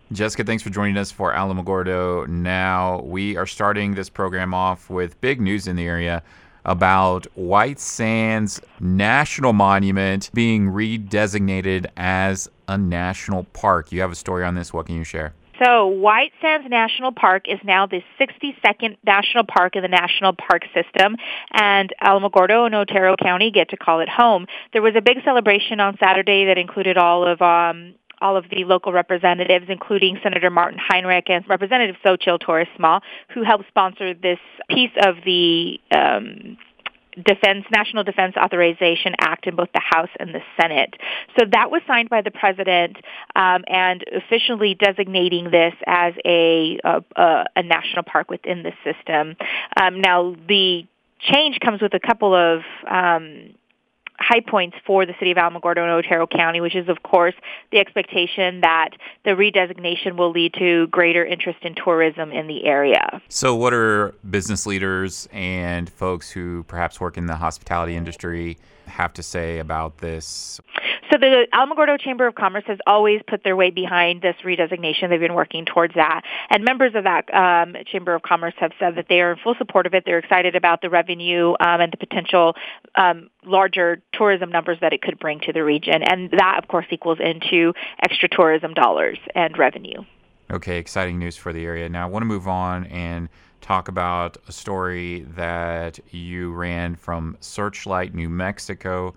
Jessica, thanks for joining us for Alamogordo Now. We are starting this program off with big news in the area about White Sands National Monument being redesignated as a national park. You have a story on this. What can you share? So White Sands National Park is now the 62nd national park in the National Park System, and Alamogordo and Otero County get to call it home. There was a big celebration on Saturday that included all of the local representatives, including Senator Martin Heinrich and Representative Xochitl Torres-Small, who helped sponsor this piece of the National Defense Authorization Act in both the House and the Senate. So that was signed by the president, and officially designating this as a national park within the system. Now, the change comes with a couple of high points for the city of Alamogordo and Otero County, which is, of course, the expectation that the redesignation will lead to greater interest in tourism in the area. So what are business leaders and folks who perhaps work in the hospitality industry have to say about this? So the Alamogordo Chamber of Commerce has always put their weight behind this redesignation. They've been working towards that. And members of that Chamber of Commerce have said that they are in full support of it. They're excited about the revenue and the potential larger tourism numbers that it could bring to the region. And that, of course, equals into extra tourism dollars and revenue. Okay, exciting news for the area. Now I want to move on and talk about a story that you ran from Searchlight, New Mexico,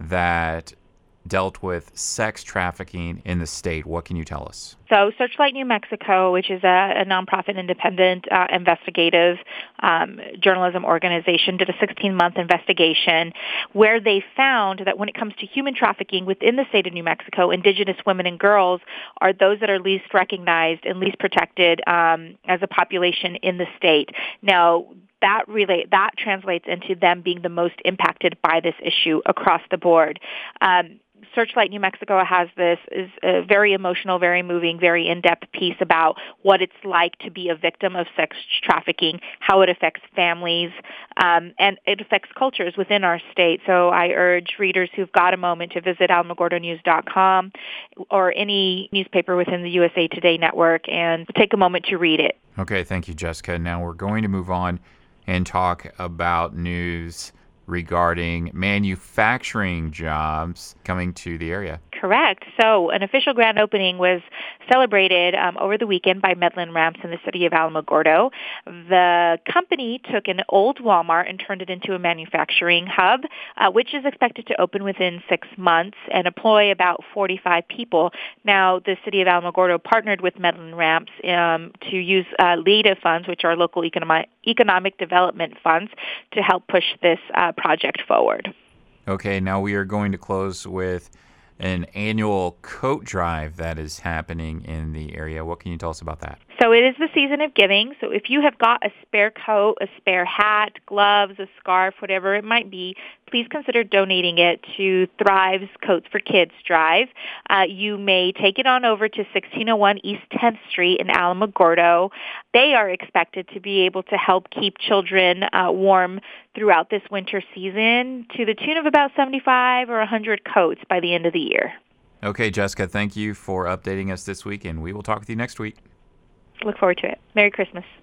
that dealt with sex trafficking in the state. What can you tell us? So Searchlight New Mexico, which is a nonprofit independent investigative journalism organization, did a 16-month investigation where they found that when it comes to human trafficking within the state of New Mexico, indigenous women and girls are those that are least recognized and least protected as a population in the state. Now, that translates into them being the most impacted by this issue across the board. Searchlight New Mexico has is a very emotional, very moving, very in-depth piece about what it's like to be a victim of sex trafficking, how it affects families, and it affects cultures within our state. So I urge readers who've got a moment to visit alamogordonews.com or any newspaper within the USA Today network and take a moment to read it. Okay, thank you, Jessica. Now we're going to move on and talk about news regarding manufacturing jobs coming to the area. Correct. So an official grand opening was celebrated over the weekend by Medlin Ramps in the city of Alamogordo. The company took an old Walmart and turned it into a manufacturing hub, which is expected to open within 6 months and employ about 45 people. Now, the city of Alamogordo partnered with Medlin Ramps to use LEDA funds, which are local economic development funds, to help push this project forward. Okay, now we are going to close with an annual coat drive that is happening in the area. What can you tell us about that? So it is the season of giving. So if you have got a spare coat, a spare hat, gloves, a scarf, whatever it might be, please consider donating it to Thrive's Coats for Kids drive. You may take it on over to 1601 East 10th Street in Alamogordo. They are expected to be able to help keep children warm throughout this winter season to the tune of about 75 or 100 coats by the end of the year. Okay, Jessica, thank you for updating us this week, and we will talk with you next week. Look forward to it. Merry Christmas.